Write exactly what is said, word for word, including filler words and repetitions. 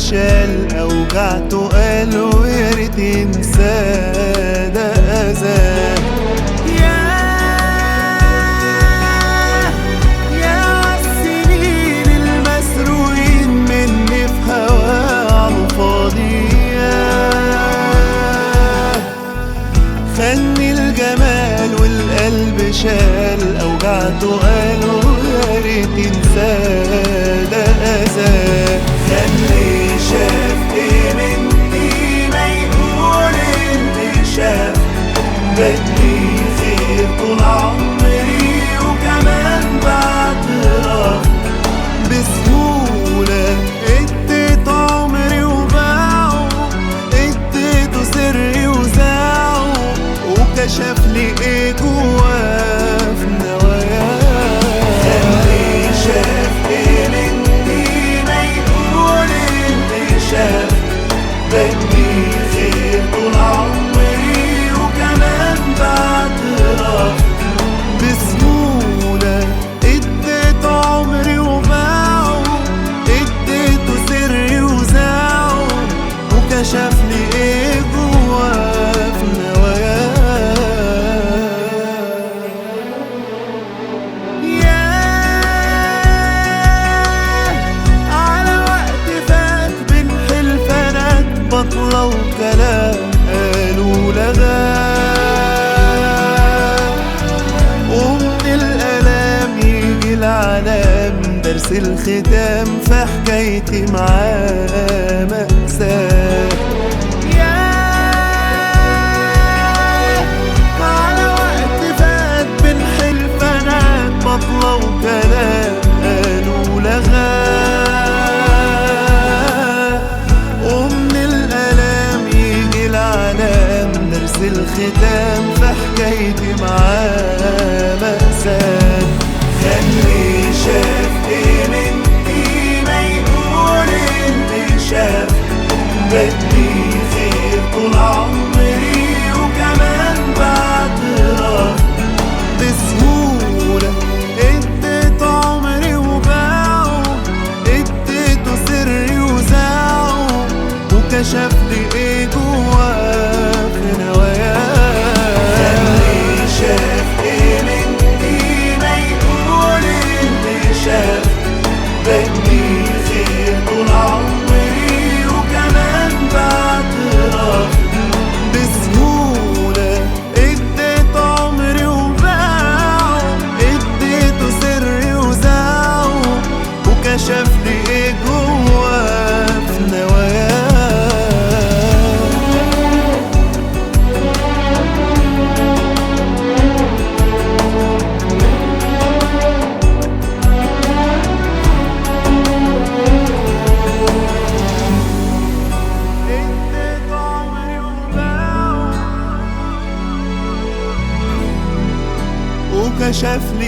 شال أوجعته قال ويا ريت ينساه ده أذاه. خني الجمال والقلب شال أوجعته قال ويا ريت ينساه ده أذاه. خلي شاف ايه مني ما يقول اللي شاف، بدي خير طول عمري وكمان بعترف بسهولة. اديت عمري وباعه، اديته سري وزاعه، وكشف لي ايه جواه في نواياه. خلي شاف ايه مني ما يقول اللي شاف، بدي خير طول عمري وكمان بعترف بسهولة. اديت عمري وباعه، اديته سري وزاعه، وكشف لي ايه جواه في نواياه. بطلة وكلام قالوا لغاه، ومن الألام يجي العلام، درس الختام في حكايتي معاه مأساة. على وقت فات بين حلفانات، بطلة وكلام قالوا لغاه، الختام في حكايتي معاه مأساة. خلي شاف ايه مني ما يقول اللي شاف، بدي خير طول عمري وكمان بعترف بسهولة. اديت عمري وباعه، اديته سري وزاعه، وكشف لي ايه جواه في نواياه. خلي شاف ايه مني ما يقول اللي شاف، بدي خير طول عمري وكمان بعترف بسهولة. اديت عمري وباعه، اديته سري وزاعه، وكشف لي ايه جواه في نواياه. وكشف